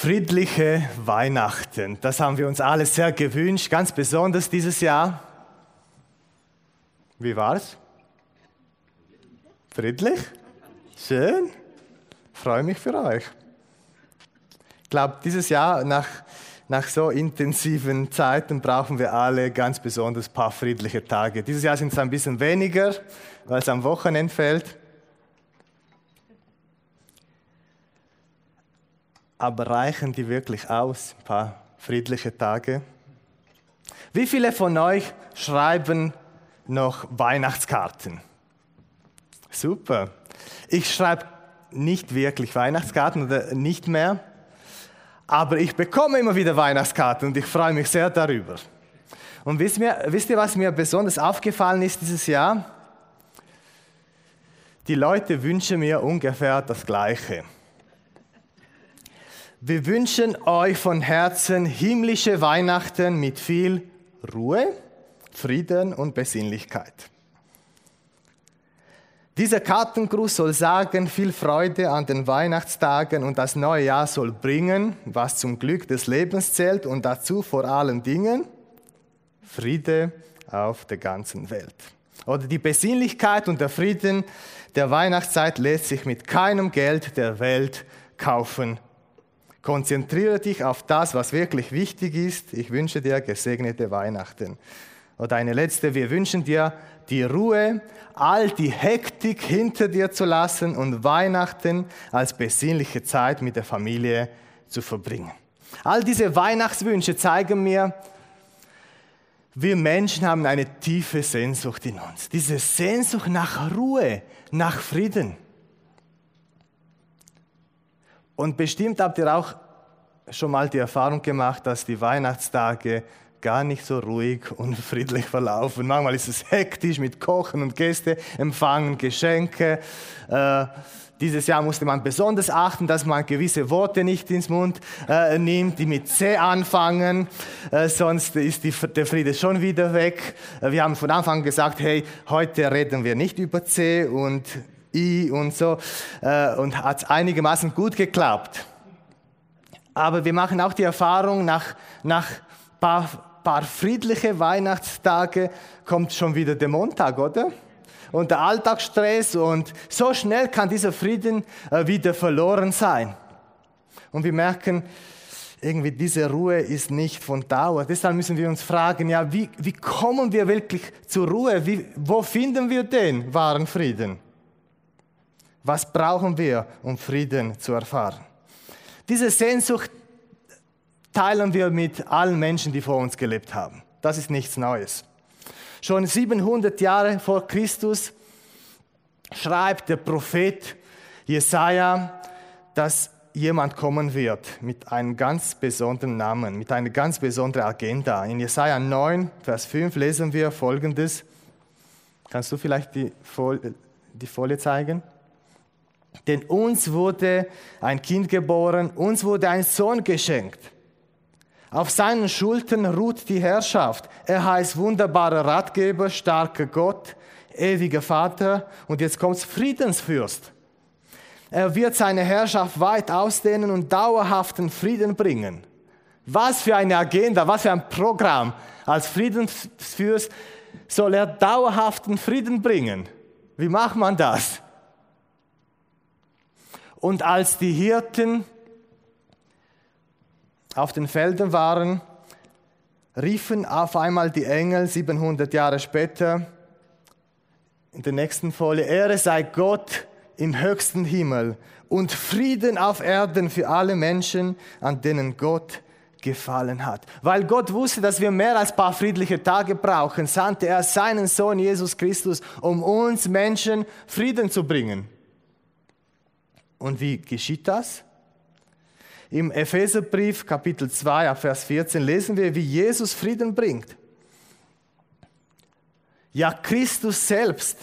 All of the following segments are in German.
Friedliche Weihnachten, das haben wir uns alle sehr gewünscht, ganz besonders dieses Jahr. Wie war's? Friedlich? Schön. Freue mich für euch. Ich glaube, dieses Jahr nach so intensiven Zeiten brauchen wir alle ganz besonders ein paar friedliche Tage. Dieses Jahr sind es ein bisschen weniger, weil es am Wochenende fällt. Aber reichen die wirklich aus, ein paar friedliche Tage? Wie viele von euch schreiben noch Weihnachtskarten? Super. Ich schreibe nicht wirklich Weihnachtskarten oder nicht mehr, aber ich bekomme immer wieder Weihnachtskarten und ich freue mich sehr darüber. Und wisst ihr, was mir besonders aufgefallen ist dieses Jahr? Die Leute wünschen mir ungefähr das Gleiche. Wir wünschen euch von Herzen himmlische Weihnachten mit viel Ruhe, Frieden und Besinnlichkeit. Dieser Kartengruß soll sagen, viel Freude an den Weihnachtstagen und das neue Jahr soll bringen, was zum Glück des Lebens zählt und dazu vor allen Dingen Friede auf der ganzen Welt. Oder die Besinnlichkeit und der Frieden der Weihnachtszeit lässt sich mit keinem Geld der Welt kaufen. Konzentriere dich auf das, was wirklich wichtig ist. Ich wünsche dir gesegnete Weihnachten. Oder eine letzte, wir wünschen dir die Ruhe, all die Hektik hinter dir zu lassen und Weihnachten als besinnliche Zeit mit der Familie zu verbringen. All diese Weihnachtswünsche zeigen mir, wir Menschen haben eine tiefe Sehnsucht in uns. Diese Sehnsucht nach Ruhe, nach Frieden. Und bestimmt habt ihr auch schon mal die Erfahrung gemacht, dass die Weihnachtstage gar nicht so ruhig und friedlich verlaufen. Manchmal ist es hektisch mit Kochen und Gäste empfangen, Geschenke. Dieses Jahr musste man besonders achten, dass man gewisse Worte nicht ins Mund nimmt, die mit C anfangen, sonst ist der Friede schon wieder weg. Wir haben von Anfang an gesagt, hey, heute reden wir nicht über C und I und so, und hat einigermaßen gut geklappt. Aber wir machen auch die Erfahrung, nach paar friedliche Weihnachtstage kommt schon wieder der Montag, oder? Und der Alltagsstress und so schnell kann dieser Frieden wieder verloren sein. Und wir merken, irgendwie diese Ruhe ist nicht von Dauer. Deshalb müssen wir uns fragen, ja, wie kommen wir wirklich zur Ruhe? Wo finden wir den wahren Frieden? Was brauchen wir, um Frieden zu erfahren? Diese Sehnsucht teilen wir mit allen Menschen, die vor uns gelebt haben. Das ist nichts Neues. Schon 700 Jahre vor Christus schreibt der Prophet Jesaja, dass jemand kommen wird mit einem ganz besonderen Namen, mit einer ganz besonderen Agenda. In Jesaja 9, Vers 5 lesen wir Folgendes. Kannst du vielleicht die Folie zeigen? Denn uns wurde ein Kind geboren, uns wurde ein Sohn geschenkt. Auf seinen Schultern ruht die Herrschaft. Er heißt wunderbarer Ratgeber, starker Gott, ewiger Vater und jetzt kommt's Friedensfürst. Er wird seine Herrschaft weit ausdehnen und dauerhaften Frieden bringen. Was für eine Agenda, was für ein Programm. Als Friedensfürst soll er dauerhaften Frieden bringen. Wie macht man das? Und als die Hirten auf den Feldern waren, riefen auf einmal die Engel 700 Jahre später in der nächsten Folie, Ehre sei Gott im höchsten Himmel und Frieden auf Erden für alle Menschen, an denen Gott gefallen hat. Weil Gott wusste, dass wir mehr als ein paar friedliche Tage brauchen, sandte er seinen Sohn Jesus Christus, um uns Menschen Frieden zu bringen. Und wie geschieht das? Im Epheserbrief, Kapitel 2, Vers 14, lesen wir, wie Jesus Frieden bringt. Ja, Christus selbst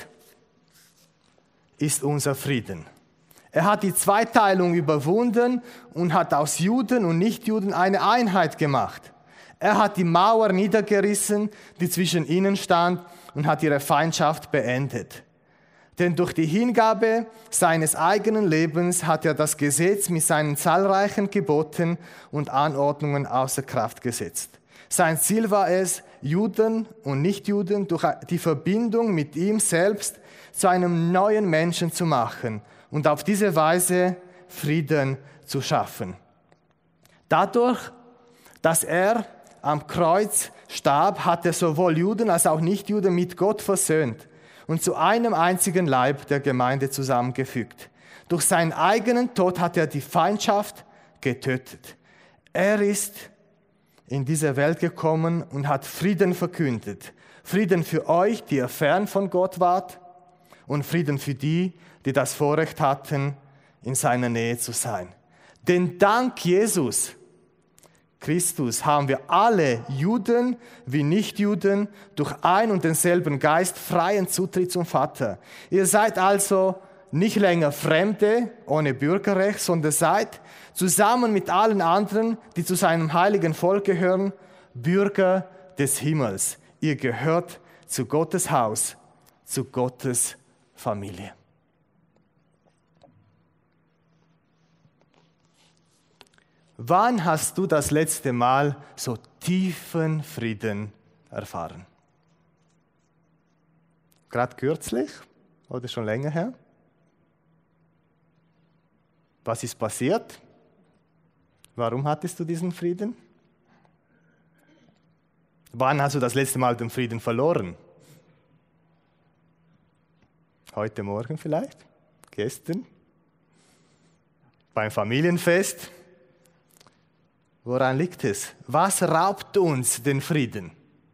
ist unser Frieden. Er hat die Zweiteilung überwunden und hat aus Juden und Nichtjuden eine Einheit gemacht. Er hat die Mauer niedergerissen, die zwischen ihnen stand, und hat ihre Feindschaft beendet. Denn durch die Hingabe seines eigenen Lebens hat er das Gesetz mit seinen zahlreichen Geboten und Anordnungen außer Kraft gesetzt. Sein Ziel war es, Juden und Nichtjuden durch die Verbindung mit ihm selbst zu einem neuen Menschen zu machen und auf diese Weise Frieden zu schaffen. Dadurch, dass er am Kreuz starb, hat er sowohl Juden als auch Nichtjuden mit Gott versöhnt und zu einem einzigen Leib der Gemeinde zusammengefügt. Durch seinen eigenen Tod hat er die Feindschaft getötet. Er ist in diese Welt gekommen und hat Frieden verkündet. Frieden für euch, die ihr fern von Gott wart, und Frieden für die, die das Vorrecht hatten, in seiner Nähe zu sein. Denn dank Jesus Christus haben wir alle, Juden wie Nichtjuden, durch ein und denselben Geist freien Zutritt zum Vater. Ihr seid also nicht länger Fremde ohne Bürgerrecht, sondern seid zusammen mit allen anderen, die zu seinem heiligen Volk gehören, Bürger des Himmels. Ihr gehört zu Gottes Haus, zu Gottes Familie. Wann hast du das letzte Mal so tiefen Frieden erfahren? Gerade kürzlich oder schon länger her? Was ist passiert? Warum hattest du diesen Frieden? Wann hast du das letzte Mal den Frieden verloren? Heute Morgen vielleicht? Gestern? Beim Familienfest? Woran liegt es? Was raubt uns den Frieden?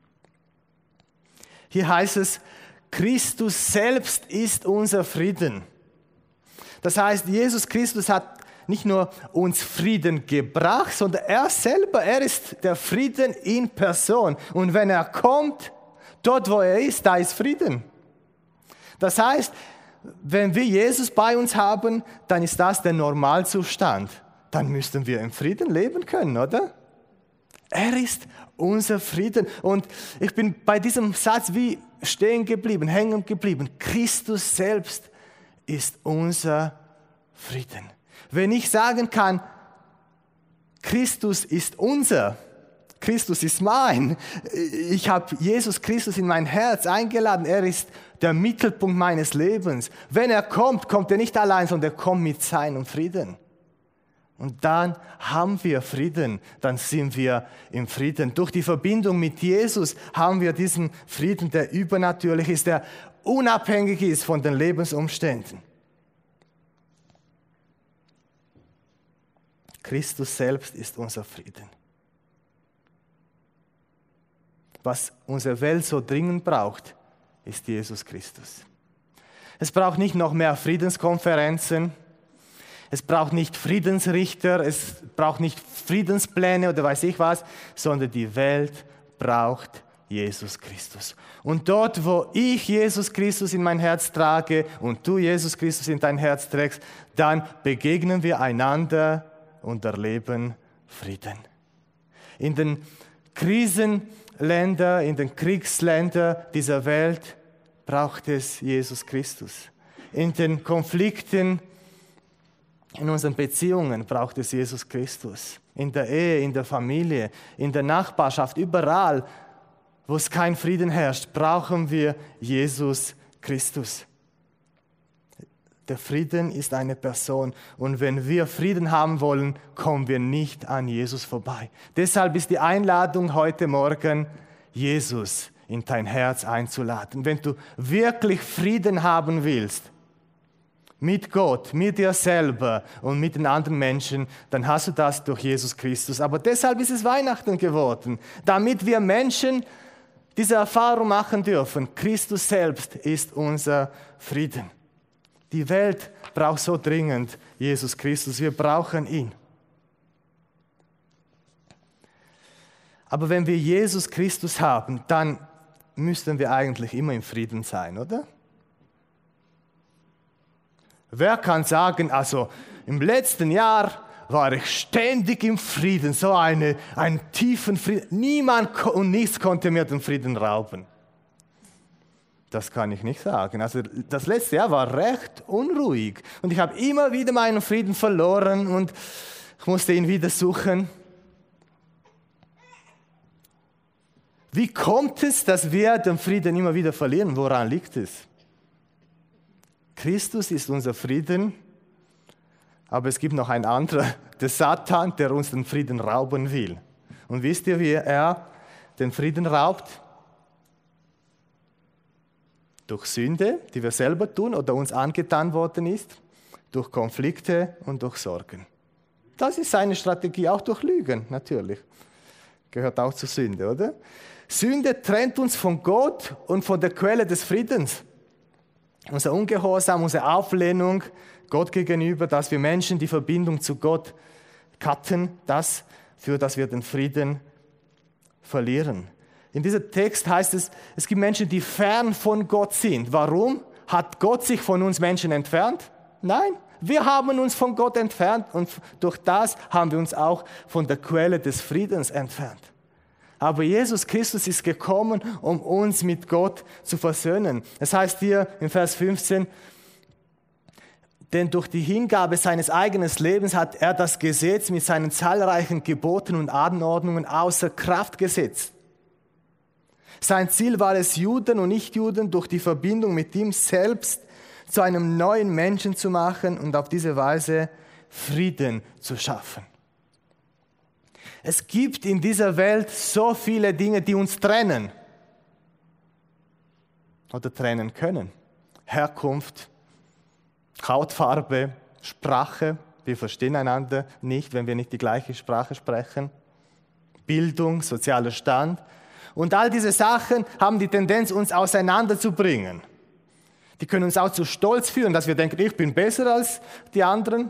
Hier heißt es, Christus selbst ist unser Frieden. Das heißt, Jesus Christus hat nicht nur uns Frieden gebracht, sondern er selber, er ist der Frieden in Person. Und wenn er kommt, dort wo er ist, da ist Frieden. Das heißt, wenn wir Jesus bei uns haben, dann ist das der Normalzustand. Dann müssten wir im Frieden leben können, oder? Er ist unser Frieden. Und ich bin bei diesem Satz wie stehen geblieben, hängen geblieben. Christus selbst ist unser Frieden. Wenn ich sagen kann, Christus ist unser, Christus ist mein, ich habe Jesus Christus in mein Herz eingeladen, er ist der Mittelpunkt meines Lebens. Wenn er kommt, kommt er nicht allein, sondern er kommt mit seinem Frieden. Und dann haben wir Frieden, dann sind wir im Frieden. Durch die Verbindung mit Jesus haben wir diesen Frieden, der übernatürlich ist, der unabhängig ist von den Lebensumständen. Christus selbst ist unser Frieden. Was unsere Welt so dringend braucht, ist Jesus Christus. Es braucht nicht noch mehr Friedenskonferenzen. Es braucht nicht Friedensrichter, es braucht nicht Friedenspläne oder weiß ich was, sondern die Welt braucht Jesus Christus. Und dort, wo ich Jesus Christus in mein Herz trage und du Jesus Christus in dein Herz trägst, dann begegnen wir einander und erleben Frieden. In den Krisenländern, in den Kriegsländern dieser Welt braucht es Jesus Christus. In den Konflikten, in unseren Beziehungen braucht es Jesus Christus. In der Ehe, in der Familie, in der Nachbarschaft, überall, wo es kein Frieden herrscht, brauchen wir Jesus Christus. Der Frieden ist eine Person. Und wenn wir Frieden haben wollen, kommen wir nicht an Jesus vorbei. Deshalb ist die Einladung heute Morgen, Jesus in dein Herz einzuladen. Wenn du wirklich Frieden haben willst, mit Gott, mit dir selber und mit den anderen Menschen, dann hast du das durch Jesus Christus. Aber deshalb ist es Weihnachten geworden, damit wir Menschen diese Erfahrung machen dürfen. Christus selbst ist unser Frieden. Die Welt braucht so dringend Jesus Christus. Wir brauchen ihn. Aber wenn wir Jesus Christus haben, dann müssten wir eigentlich immer im Frieden sein, oder? Wer kann sagen, also im letzten Jahr war ich ständig im Frieden, so einen tiefen Frieden. Niemand und nichts konnte mir den Frieden rauben. Das kann ich nicht sagen. Also das letzte Jahr war recht unruhig und ich habe immer wieder meinen Frieden verloren und ich musste ihn wieder suchen. Wie kommt es, dass wir den Frieden immer wieder verlieren? Woran liegt es? Christus ist unser Frieden, aber es gibt noch einen anderen, der Satan, der uns den Frieden rauben will. Und wisst ihr, wie er den Frieden raubt? Durch Sünde, die wir selber tun oder uns angetan worden ist, durch Konflikte und durch Sorgen. Das ist seine Strategie, auch durch Lügen natürlich. Gehört auch zur Sünde, oder? Sünde trennt uns von Gott und von der Quelle des Friedens. Unser Ungehorsam, unsere Auflehnung Gott gegenüber, dass wir Menschen die Verbindung zu Gott cutten, das führt, dass wir den Frieden verlieren. In diesem Text heißt es, es gibt Menschen, die fern von Gott sind. Warum? Hat Gott sich von uns Menschen entfernt? Nein, wir haben uns von Gott entfernt und durch das haben wir uns auch von der Quelle des Friedens entfernt. Aber Jesus Christus ist gekommen, um uns mit Gott zu versöhnen. Es heißt hier in Vers 15, denn durch die Hingabe seines eigenen Lebens hat er das Gesetz mit seinen zahlreichen Geboten und Anordnungen außer Kraft gesetzt. Sein Ziel war es, Juden und Nichtjuden durch die Verbindung mit ihm selbst zu einem neuen Menschen zu machen und auf diese Weise Frieden zu schaffen. Es gibt in dieser Welt so viele Dinge, die uns trennen oder trennen können. Herkunft, Hautfarbe, Sprache, wir verstehen einander nicht, wenn wir nicht die gleiche Sprache sprechen. Bildung, sozialer Stand. Und all diese Sachen haben die Tendenz, uns auseinanderzubringen. Die können uns auch zu Stolz führen, dass wir denken, ich bin besser als die anderen.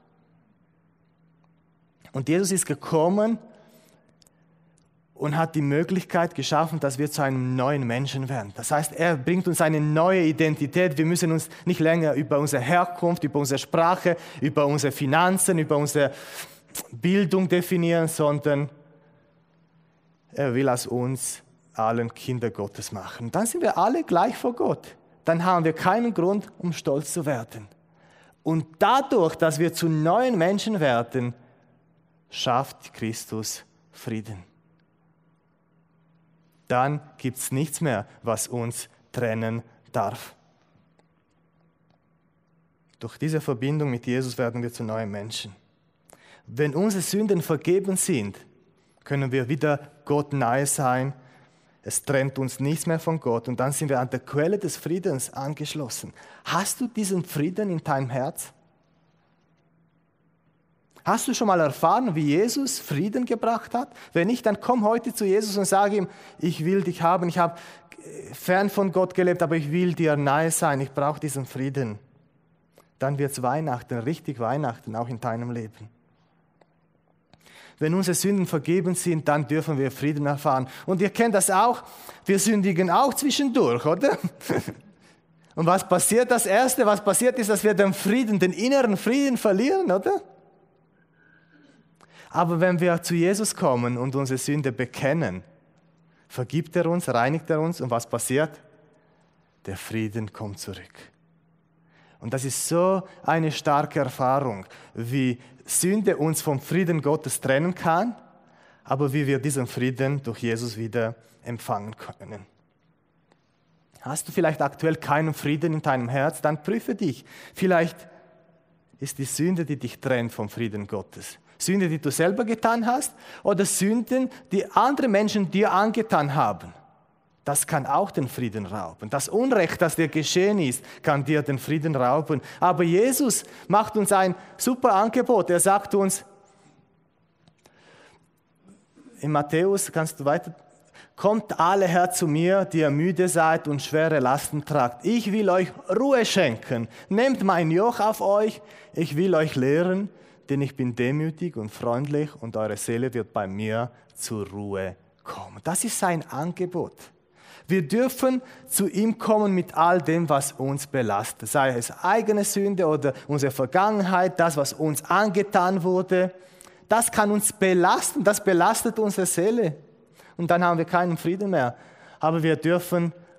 Und Jesus ist gekommen und hat die Möglichkeit geschaffen, dass wir zu einem neuen Menschen werden. Das heißt, er bringt uns eine neue Identität. Wir müssen uns nicht länger über unsere Herkunft, über unsere Sprache, über unsere Finanzen, über unsere Bildung definieren, sondern er will aus uns allen Kinder Gottes machen. Dann sind wir alle gleich vor Gott. Dann haben wir keinen Grund, um stolz zu werden. Und dadurch, dass wir zu neuen Menschen werden, schafft Christus Frieden. Dann gibt es nichts mehr, was uns trennen darf. Durch diese Verbindung mit Jesus werden wir zu neuen Menschen. Wenn unsere Sünden vergeben sind, können wir wieder Gott nahe sein. Es trennt uns nichts mehr von Gott und dann sind wir an der Quelle des Friedens angeschlossen. Hast du diesen Frieden in deinem Herz? Hast du schon mal erfahren, wie Jesus Frieden gebracht hat? Wenn nicht, dann komm heute zu Jesus und sage ihm, ich will dich haben, ich habe fern von Gott gelebt, aber ich will dir nahe sein, ich brauche diesen Frieden. Dann wird es Weihnachten, richtig Weihnachten, auch in deinem Leben. Wenn unsere Sünden vergeben sind, dann dürfen wir Frieden erfahren. Und ihr kennt das auch, wir sündigen auch zwischendurch, oder? Und was passiert? Das Erste, was passiert ist, dass wir den Frieden, den inneren Frieden verlieren, oder? Aber wenn wir zu Jesus kommen und unsere Sünde bekennen, vergibt er uns, reinigt er uns und was passiert? Der Frieden kommt zurück. Und das ist so eine starke Erfahrung, wie Sünde uns vom Frieden Gottes trennen kann, aber wie wir diesen Frieden durch Jesus wieder empfangen können. Hast du vielleicht aktuell keinen Frieden in deinem Herz, dann prüfe dich. Vielleicht ist die Sünde, die dich trennt vom Frieden Gottes. Sünde, die du selber getan hast, oder Sünden, die andere Menschen dir angetan haben. Das kann auch den Frieden rauben. Das Unrecht, das dir geschehen ist, kann dir den Frieden rauben. Aber Jesus macht uns ein super Angebot. Er sagt uns, in Matthäus, kannst du weiter, kommt alle her zu mir, die ihr müde seid und schwere Lasten tragt. Ich will euch Ruhe schenken. Nehmt mein Joch auf euch, ich will euch lehren, denn ich bin demütig und freundlich und eure Seele wird bei mir zur Ruhe kommen. Das ist sein Angebot. Wir dürfen zu ihm kommen mit all dem, was uns belastet. Sei es eigene Sünde oder unsere Vergangenheit, das, was uns angetan wurde. Das kann uns belasten, das belastet unsere Seele. Und dann haben wir keinen Frieden mehr. Aber wir dürfen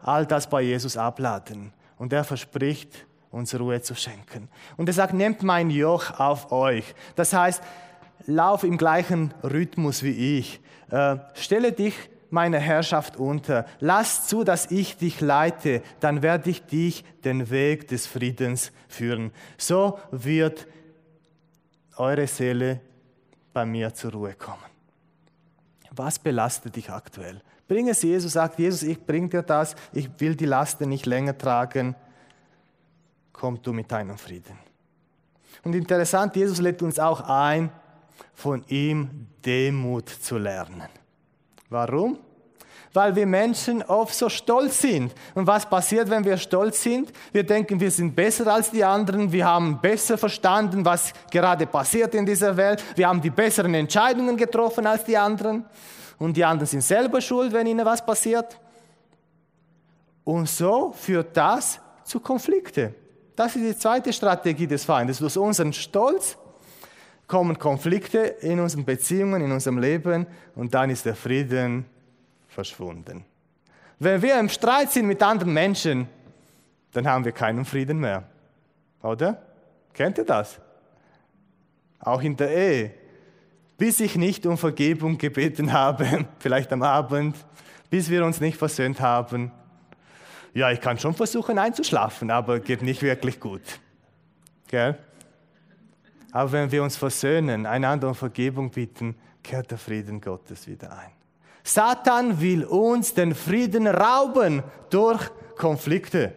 all das bei Jesus abladen. Und er verspricht, uns Ruhe zu schenken. Und er sagt, nehmt mein Joch auf euch. Das heißt, lauf im gleichen Rhythmus wie ich. Stelle dich meiner Herrschaft unter. Lass zu, dass ich dich leite. Dann werde ich dich den Weg des Friedens führen. So wird eure Seele bei mir zur Ruhe kommen. Was belastet dich aktuell? Bring es Jesus, sagt Jesus, ich bring dir das, ich will die Lasten nicht länger tragen. Komm du mit deinem Frieden. Und interessant, Jesus lädt uns auch ein, von ihm Demut zu lernen. Warum? Weil wir Menschen oft so stolz sind. Und was passiert, wenn wir stolz sind? Wir denken, wir sind besser als die anderen, wir haben besser verstanden, was gerade passiert in dieser Welt, wir haben die besseren Entscheidungen getroffen als die anderen und die anderen sind selber schuld, wenn ihnen was passiert. Und so führt das zu Konflikten. Das ist die zweite Strategie des Feindes. Durch unseren Stolz kommen Konflikte in unseren Beziehungen, in unserem Leben und dann ist der Frieden verschwunden. Wenn wir im Streit sind mit anderen Menschen, dann haben wir keinen Frieden mehr. Oder? Kennt ihr das? Auch in der Ehe. Bis ich nicht um Vergebung gebeten habe, vielleicht am Abend, bis wir uns nicht versöhnt haben. Ja, ich kann schon versuchen einzuschlafen, aber geht nicht wirklich gut. Gell? Aber wenn wir uns versöhnen, einander um Vergebung bitten, kehrt der Frieden Gottes wieder ein. Satan will uns den Frieden rauben durch Konflikte.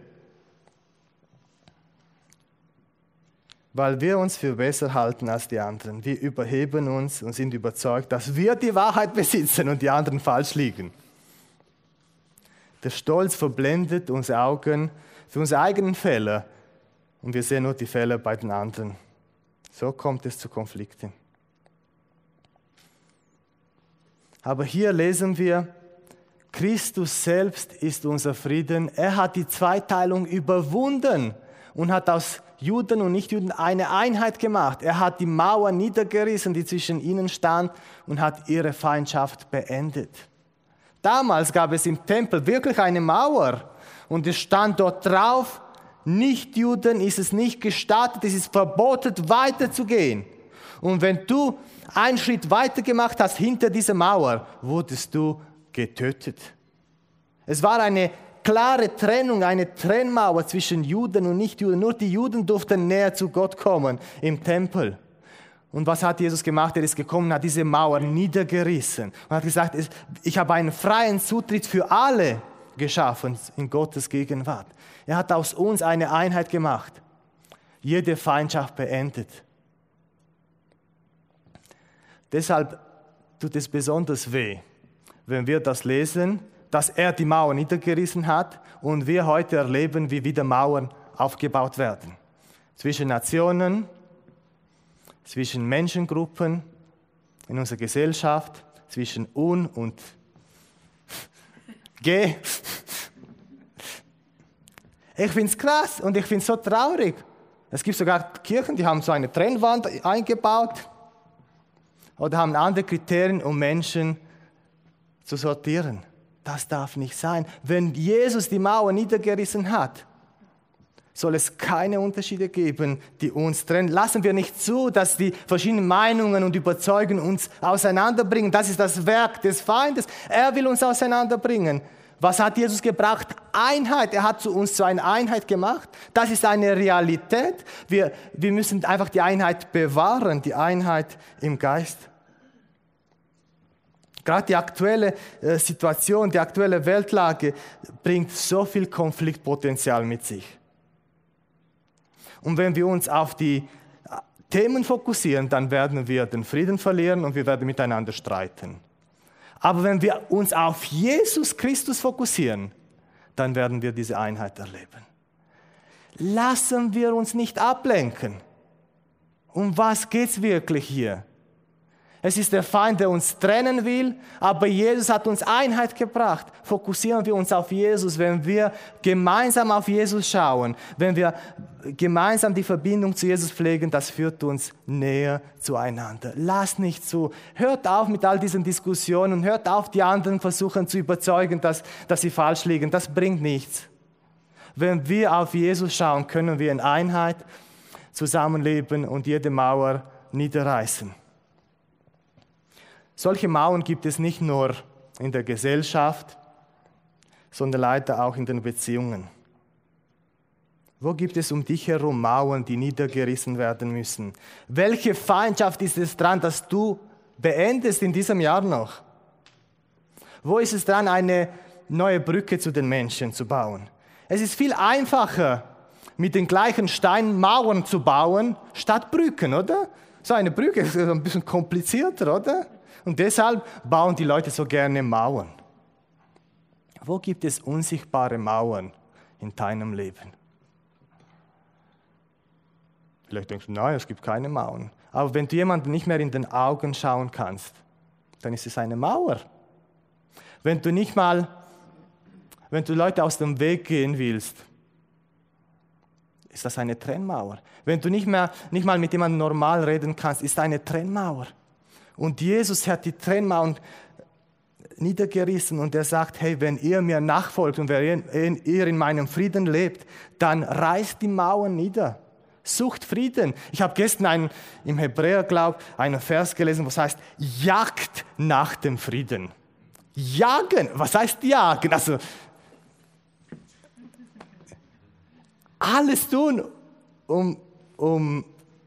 Weil wir uns für besser halten als die anderen. Wir überheben uns und sind überzeugt, dass wir die Wahrheit besitzen und die anderen falsch liegen. Der Stolz verblendet unsere Augen für unsere eigenen Fehler und wir sehen nur die Fehler bei den anderen. So kommt es zu Konflikten. Aber hier lesen wir, Christus selbst ist unser Frieden. Er hat die Zweiteilung überwunden und hat aus Juden und Nichtjuden eine Einheit gemacht. Er hat die Mauer niedergerissen, die zwischen ihnen stand, und hat ihre Feindschaft beendet. Damals gab es im Tempel wirklich eine Mauer und es stand dort drauf, Nichtjuden ist es nicht gestattet, es ist verboten, weiterzugehen. Und wenn du einen Schritt weiter gemacht hast hinter dieser Mauer, wurdest du getötet. Es war eine klare Trennung, eine Trennmauer zwischen Juden und Nichtjuden. Nur die Juden durften näher zu Gott kommen im Tempel. Und was hat Jesus gemacht? Er ist gekommen, hat diese Mauer niedergerissen und hat gesagt, ich habe einen freien Zutritt für alle geschaffen in Gottes Gegenwart. Er hat aus uns eine Einheit gemacht, jede Feindschaft beendet. Deshalb tut es besonders weh, wenn wir das lesen, dass er die Mauer niedergerissen hat und wir heute erleben, wie wieder Mauern aufgebaut werden. Zwischen Nationen, zwischen Menschengruppen, in unserer Gesellschaft, zwischen Un und G. Ich finde es krass und ich finde es so traurig. Es gibt sogar Kirchen, die haben so eine Trennwand eingebaut oder haben andere Kriterien, um Menschen zu sortieren. Das darf nicht sein. Wenn Jesus die Mauer niedergerissen hat, soll es keine Unterschiede geben, die uns trennen. Lassen wir nicht zu, dass die verschiedenen Meinungen und Überzeugungen uns auseinanderbringen. Das ist das Werk des Feindes. Er will uns auseinanderbringen. Was hat Jesus gebracht? Einheit. Er hat uns zu einer Einheit gemacht. Das ist eine Realität. Wir müssen einfach die Einheit bewahren, die Einheit im Geist. Gerade die aktuelle Situation, die aktuelle Weltlage bringt so viel Konfliktpotenzial mit sich. Und wenn wir uns auf die Themen fokussieren, dann werden wir den Frieden verlieren und wir werden miteinander streiten. Aber wenn wir uns auf Jesus Christus fokussieren, dann werden wir diese Einheit erleben. Lassen wir uns nicht ablenken. Um was geht es wirklich hier? Es ist der Feind, der uns trennen will, aber Jesus hat uns Einheit gebracht. Fokussieren wir uns auf Jesus, wenn wir gemeinsam auf Jesus schauen, wenn wir gemeinsam die Verbindung zu Jesus pflegen, das führt uns näher zueinander. Lasst nicht zu. Hört auf mit all diesen Diskussionen, hört auf, die anderen versuchen zu überzeugen, dass sie falsch liegen. Das bringt nichts. Wenn wir auf Jesus schauen, können wir in Einheit zusammenleben und jede Mauer niederreißen. Solche Mauern gibt es nicht nur in der Gesellschaft, sondern leider auch in den Beziehungen. Wo gibt es um dich herum Mauern, die niedergerissen werden müssen? Welche Feindschaft ist es dran, dass du beendest in diesem Jahr noch? Wo ist es dran, eine neue Brücke zu den Menschen zu bauen? Es ist viel einfacher, mit den gleichen Steinen Mauern zu bauen, statt Brücken, oder? So eine Brücke ist ein bisschen komplizierter, oder? Und deshalb bauen die Leute so gerne Mauern. Wo gibt es unsichtbare Mauern in deinem Leben? Vielleicht denkst du, nein, es gibt keine Mauern. Aber wenn du jemanden nicht mehr in den Augen schauen kannst, dann ist es eine Mauer. Wenn du Leute aus dem Weg gehen willst, ist das eine Trennmauer. Wenn du nicht mal mit jemandem normal reden kannst, ist eine Trennmauer. Und Jesus hat die Trennmauern niedergerissen und er sagt, hey, wenn ihr mir nachfolgt und wenn ihr in meinem Frieden lebt, dann reißt die Mauern nieder. Sucht Frieden. Ich habe gestern im Hebräerglaub einen Vers gelesen, was heißt, jagt nach dem Frieden. Jagen, was heißt jagen? Also, alles tun, um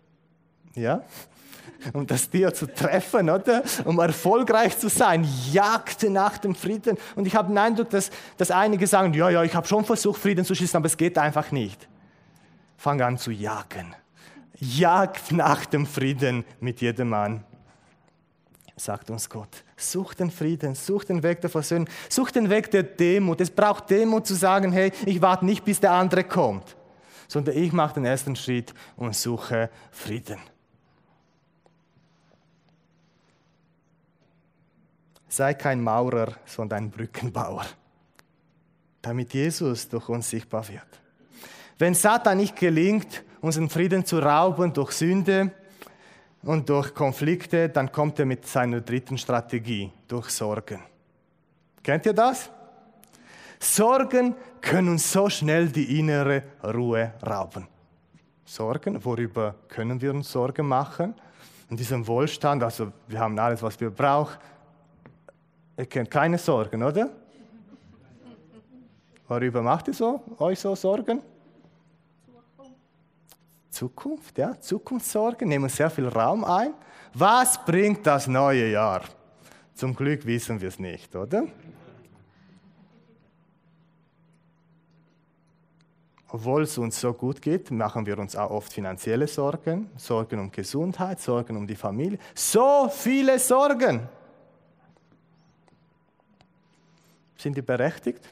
das Tier zu treffen, oder? Um erfolgreich zu sein. Jagte nach dem Frieden. Und ich habe den Eindruck, dass einige sagen, ja, ich habe schon versucht, Frieden zu schließen, aber es geht einfach nicht. Fang an zu jagen. Jagt nach dem Frieden mit jedem Mann, sagt uns Gott. Such den Frieden, such den Weg der Versöhnung, such den Weg der Demut. Es braucht Demut zu sagen, hey, ich warte nicht, bis der andere kommt, sondern ich mache den ersten Schritt und suche Frieden. Sei kein Maurer, sondern ein Brückenbauer, damit Jesus durch uns sichtbar wird. Wenn Satan nicht gelingt, unseren Frieden zu rauben durch Sünde und durch Konflikte, dann kommt er mit seiner dritten Strategie, durch Sorgen. Kennt ihr das? Sorgen können uns so schnell die innere Ruhe rauben. Sorgen, worüber können wir uns Sorgen machen? In diesem Wohlstand, also wir haben alles, was wir brauchen. Ihr kennt keine Sorgen, oder? Worüber macht ihr euch so Sorgen? Zukunft, ja, Zukunftssorgen nehmen sehr viel Raum ein. Was bringt das neue Jahr? Zum Glück wissen wir es nicht, oder? Obwohl es uns so gut geht, machen wir uns auch oft finanzielle Sorgen, Sorgen um Gesundheit, Sorgen um die Familie. So viele Sorgen. Sind die berechtigt?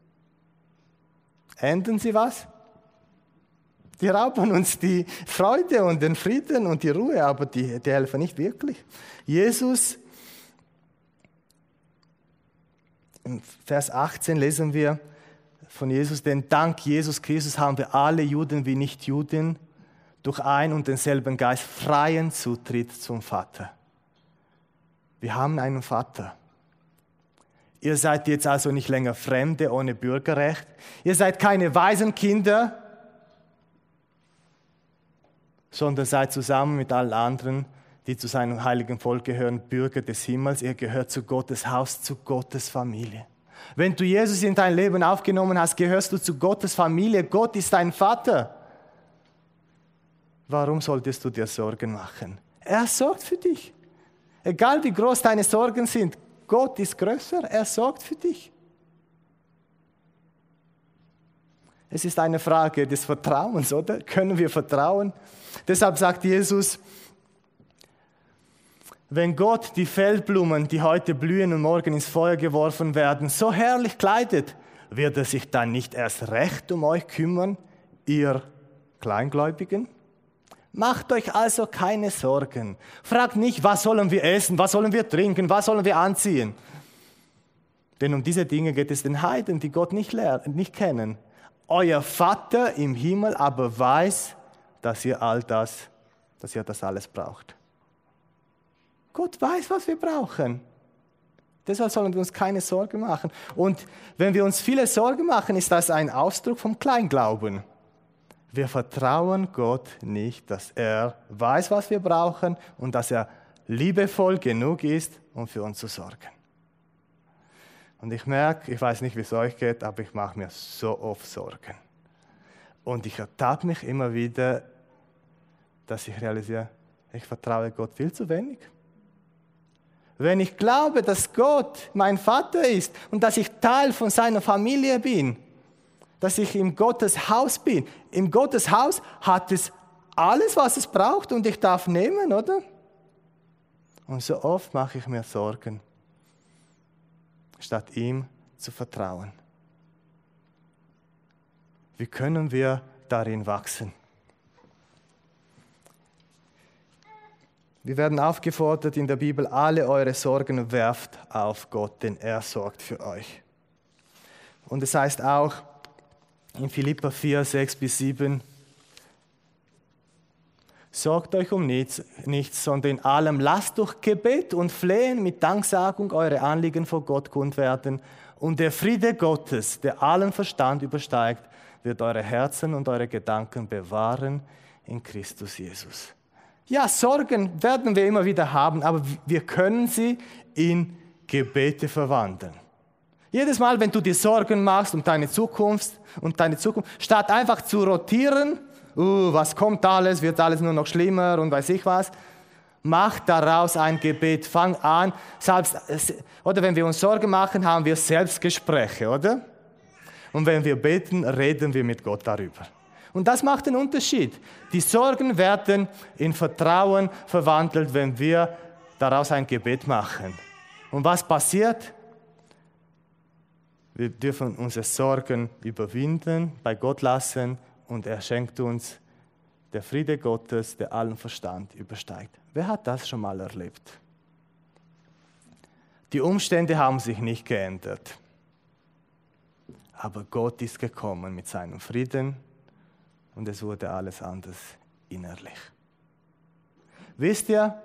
Ändern sie was? Die rauben uns die Freude und den Frieden und die Ruhe, aber die helfen nicht wirklich. Jesus, in Vers 18 lesen wir von Jesus, denn dank Jesus Christus haben wir alle Juden wie Nichtjuden durch ein und denselben Geist freien Zutritt zum Vater. Wir haben einen Vater. Ihr seid jetzt also nicht länger Fremde ohne Bürgerrecht. Ihr seid keine Waisenkinder, sondern seid zusammen mit allen anderen, die zu seinem heiligen Volk gehören, Bürger des Himmels. Ihr gehört zu Gottes Haus, zu Gottes Familie. Wenn du Jesus in dein Leben aufgenommen hast, gehörst du zu Gottes Familie. Gott ist dein Vater. Warum solltest du dir Sorgen machen? Er sorgt für dich. Egal wie groß deine Sorgen sind, Gott ist größer, er sorgt für dich. Es ist eine Frage des Vertrauens, oder? Können wir vertrauen? Deshalb sagt Jesus, wenn Gott die Feldblumen, die heute blühen und morgen ins Feuer geworfen werden, so herrlich kleidet, wird er sich dann nicht erst recht um euch kümmern, ihr Kleingläubigen? Macht euch also keine Sorgen. Fragt nicht, was sollen wir essen, was sollen wir trinken, was sollen wir anziehen. Denn um diese Dinge geht es den Heiden, die Gott nicht kennen. Euer Vater im Himmel aber weiß, dass ihr das alles braucht. Gott weiß, was wir brauchen. Deshalb sollen wir uns keine Sorgen machen. Und wenn wir uns viele Sorgen machen, ist das ein Ausdruck vom Kleinglauben. Wir vertrauen Gott nicht, dass er weiß, was wir brauchen und dass er liebevoll genug ist, um für uns zu sorgen. Und ich merke, ich weiß nicht, wie es euch geht, aber ich mache mir so oft Sorgen. Und ich ertappe mich immer wieder, dass ich realisiere, ich vertraue Gott viel zu wenig. Wenn ich glaube, dass Gott mein Vater ist und dass ich Teil von seiner Familie bin, dass ich im Gottes Haus bin. Im Gottes Haus hat es alles, was es braucht und ich darf nehmen, oder? Und so oft mache ich mir Sorgen, statt ihm zu vertrauen. Wie können wir darin wachsen? Wir werden aufgefordert in der Bibel, alle eure Sorgen werft auf Gott, denn er sorgt für euch. Und es heißt auch in Philipper 4, 6-7, sorgt euch um nichts, sondern in allem lasst durch Gebet und Flehen mit Danksagung eure Anliegen vor Gott kund werden. Und der Friede Gottes, der allen Verstand übersteigt, wird eure Herzen und eure Gedanken bewahren in Christus Jesus. Ja, Sorgen werden wir immer wieder haben, aber wir können sie in Gebete verwandeln. Jedes Mal, wenn du dir Sorgen machst um deine Zukunft, statt einfach zu rotieren, was kommt alles, wird alles nur noch schlimmer und weiß ich was, mach daraus ein Gebet, fang an, oder wenn wir uns Sorgen machen, haben wir Selbstgespräche, oder? Und wenn wir beten, reden wir mit Gott darüber. Und das macht den Unterschied. Die Sorgen werden in Vertrauen verwandelt, wenn wir daraus ein Gebet machen. Und was passiert? Wir dürfen unsere Sorgen überwinden, bei Gott lassen und er schenkt uns der Friede Gottes, der allen Verstand übersteigt. Wer hat das schon mal erlebt? Die Umstände haben sich nicht geändert. Aber Gott ist gekommen mit seinem Frieden und es wurde alles anders innerlich. Wisst ihr,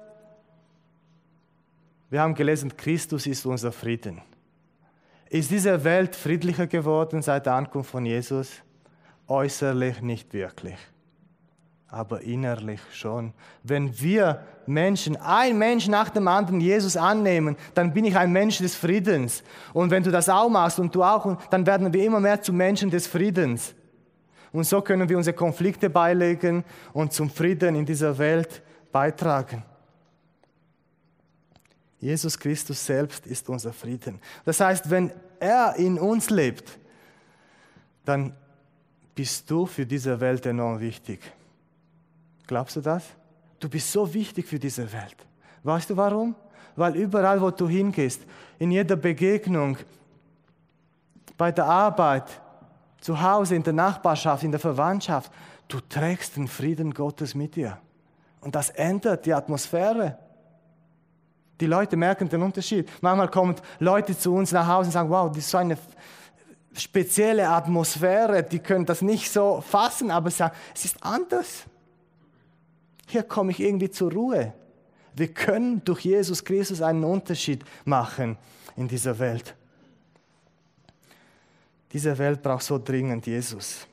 wir haben gelesen, Christus ist unser Frieden. Ist diese Welt friedlicher geworden seit der Ankunft von Jesus? Äußerlich nicht wirklich, aber innerlich schon. Wenn wir Menschen, ein Mensch nach dem anderen Jesus annehmen, dann bin ich ein Mensch des Friedens. Und wenn du das auch machst und du auch, dann werden wir immer mehr zu Menschen des Friedens. Und so können wir unsere Konflikte beilegen und zum Frieden in dieser Welt beitragen. Jesus Christus selbst ist unser Frieden. Das heißt, wenn er in uns lebt, dann bist du für diese Welt enorm wichtig. Glaubst du das? Du bist so wichtig für diese Welt. Weißt du warum? Weil überall, wo du hingehst, in jeder Begegnung, bei der Arbeit, zu Hause, in der Nachbarschaft, in der Verwandtschaft, du trägst den Frieden Gottes mit dir. Und das ändert die Atmosphäre. Die Leute merken den Unterschied. Manchmal kommen Leute zu uns nach Hause und sagen, wow, das ist so eine spezielle Atmosphäre, die können das nicht so fassen, aber sagen, es ist anders. Hier komme ich irgendwie zur Ruhe. Wir können durch Jesus Christus einen Unterschied machen in dieser Welt. Diese Welt braucht so dringend Jesus.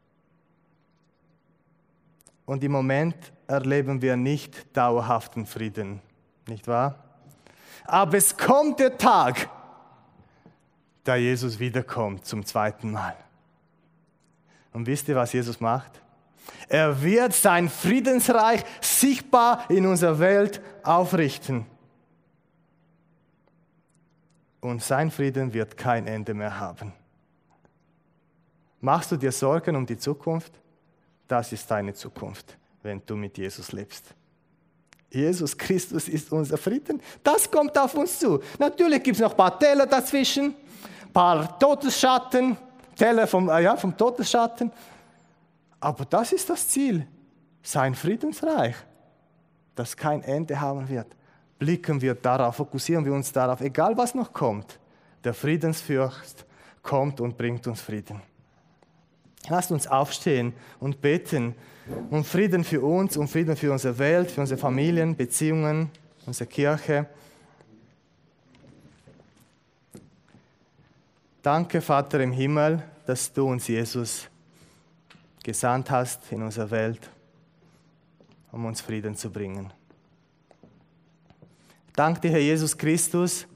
Und im Moment erleben wir nicht dauerhaften Frieden, nicht wahr? Aber es kommt der Tag, da Jesus wiederkommt zum zweiten Mal. Und wisst ihr, was Jesus macht? Er wird sein Friedensreich sichtbar in unserer Welt aufrichten. Und sein Frieden wird kein Ende mehr haben. Machst du dir Sorgen um die Zukunft? Das ist deine Zukunft, wenn du mit Jesus lebst. Jesus Christus ist unser Frieden. Das kommt auf uns zu. Natürlich gibt es noch ein paar Täler dazwischen, ein paar Todesschatten, Täler vom Todesschatten. Aber das ist das Ziel. sein Friedensreich, das kein Ende haben wird. Blicken wir darauf, fokussieren wir uns darauf, egal was noch kommt. Der Friedensfürst kommt und bringt uns Frieden. Lasst uns aufstehen und beten um Frieden für uns, um Frieden für unsere Welt, für unsere Familien, Beziehungen, unsere Kirche. Danke, Vater im Himmel, dass du uns, Jesus, gesandt hast in unsere Welt, um uns Frieden zu bringen. Danke dir, Herr Jesus Christus,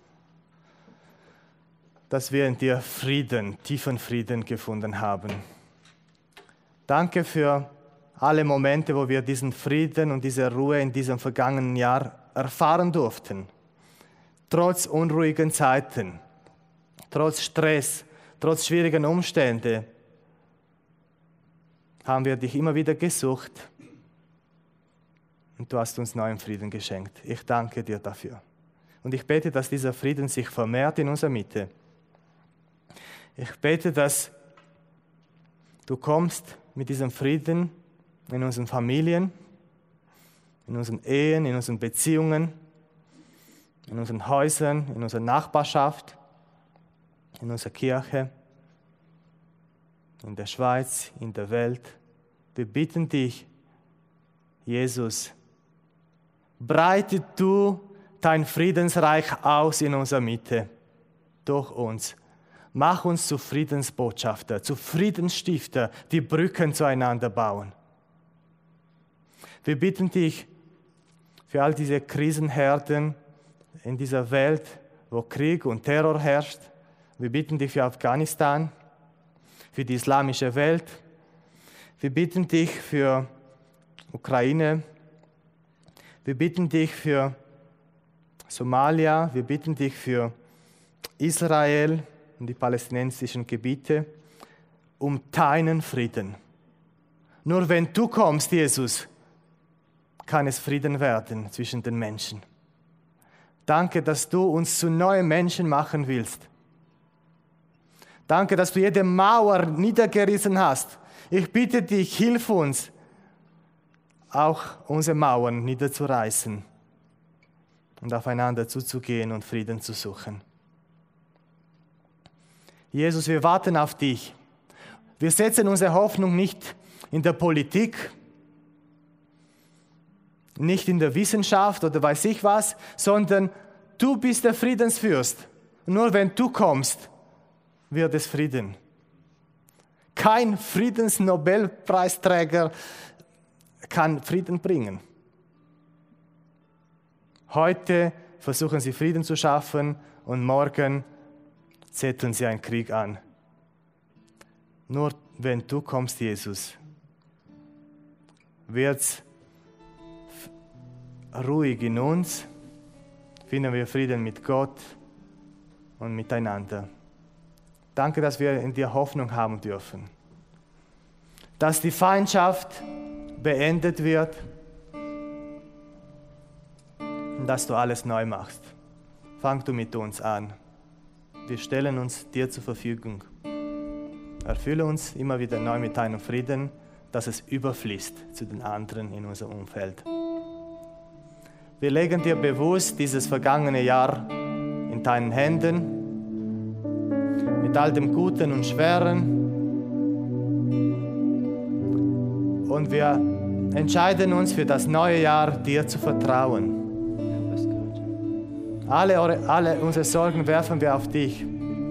dass wir in dir Frieden, tiefen Frieden gefunden haben. Danke für alle Momente, wo wir diesen Frieden und diese Ruhe in diesem vergangenen Jahr erfahren durften. Trotz unruhigen Zeiten, trotz Stress, trotz schwierigen Umständen haben wir dich immer wieder gesucht und du hast uns neuen Frieden geschenkt. Ich danke dir dafür. Und ich bete, dass dieser Frieden sich vermehrt in unserer Mitte. Ich bete, dass du kommst mit diesem Frieden in unseren Familien, in unseren Ehen, in unseren Beziehungen, in unseren Häusern, in unserer Nachbarschaft, in unserer Kirche, in der Schweiz, in der Welt. Wir bitten dich, Jesus, breite du dein Friedensreich aus in unserer Mitte, durch uns. Mach uns zu Friedensbotschafter, zu Friedensstifter, die Brücken zueinander bauen. Wir bitten dich für all diese Krisenherden in dieser Welt, wo Krieg und Terror herrscht. Wir bitten dich für Afghanistan, für die islamische Welt. Wir bitten dich für Ukraine. Wir bitten dich für Somalia. Wir bitten dich für Israel und die palästinensischen Gebiete um deinen Frieden. Nur wenn du kommst, Jesus, kann es Frieden werden zwischen den Menschen. Danke, dass du uns zu neuen Menschen machen willst. Danke, dass du jede Mauer niedergerissen hast. Ich bitte dich, hilf uns, auch unsere Mauern niederzureißen und aufeinander zuzugehen und Frieden zu suchen. Jesus, wir warten auf dich. Wir setzen unsere Hoffnung nicht in der Politik, nicht in der Wissenschaft oder weiß ich was, sondern du bist der Friedensfürst. Nur wenn du kommst, wird es Frieden. Kein Friedensnobelpreisträger kann Frieden bringen. Heute versuchen sie Frieden zu schaffen und morgen zetteln sie einen Krieg an. Nur wenn du kommst, Jesus, wird es ruhig in uns, finden wir Frieden mit Gott und miteinander. Danke, dass wir in dir Hoffnung haben dürfen. Dass die Feindschaft beendet wird und dass du alles neu machst. Fang du mit uns an. Wir stellen uns dir zur Verfügung. Erfülle uns immer wieder neu mit deinem Frieden, dass es überfließt zu den anderen in unserem Umfeld. Wir legen dir bewusst dieses vergangene Jahr in deinen Händen, mit all dem Guten und Schweren. Und wir entscheiden uns für das neue Jahr, dir zu vertrauen. Alle unsere Sorgen werfen wir auf dich.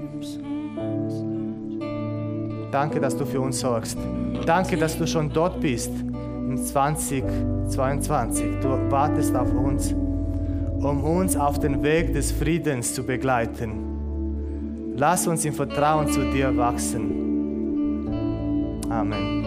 Danke, dass du für uns sorgst. Danke, dass du schon dort bist in 2022. Du wartest auf uns, um uns auf den Weg des Friedens zu begleiten. Lass uns im Vertrauen zu dir wachsen. Amen.